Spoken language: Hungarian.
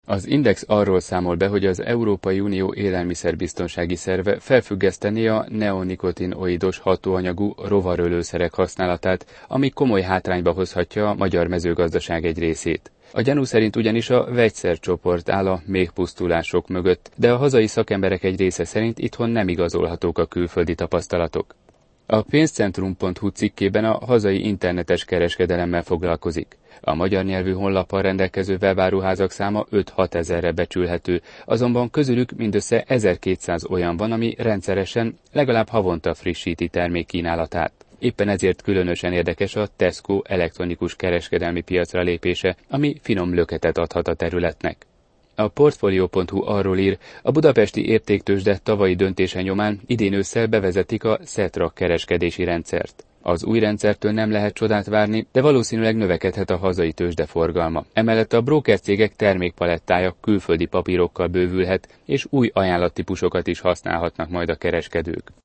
Az Index arról számol be, hogy az Európai Unió élelmiszerbiztonsági szerve felfüggesztené a neonikotinoidos hatóanyagú rovarölőszerek használatát, ami komoly hátrányba hozhatja a magyar mezőgazdaság egy részét. A gyanú szerint ugyanis a vegyszercsoport áll a méhpusztulások mögött, de a hazai szakemberek egy része szerint itthon nem igazolhatók a külföldi tapasztalatok. A pénzcentrum.hu cikkében a hazai internetes kereskedelemmel foglalkozik. A magyar nyelvű honlappal rendelkező webáruházak száma 5-6 ezerre becsülhető, azonban közülük mindössze 1200 olyan van, ami rendszeresen, legalább havonta frissíti termékkínálatát. Éppen ezért különösen érdekes a Tesco elektronikus kereskedelmi piacra lépése, ami finom löketet adhat a területnek. A Portfolio.hu arról ír, a budapesti értéktőzsde tavalyi döntése nyomán idén ősszel bevezetik a SETRA kereskedési rendszert. Az új rendszertől nem lehet csodát várni, de valószínűleg növekedhet a hazai tőzsde forgalma. Emellett a brókercégek termékpalettája külföldi papírokkal bővülhet, és új ajánlattípusokat is használhatnak majd a kereskedők.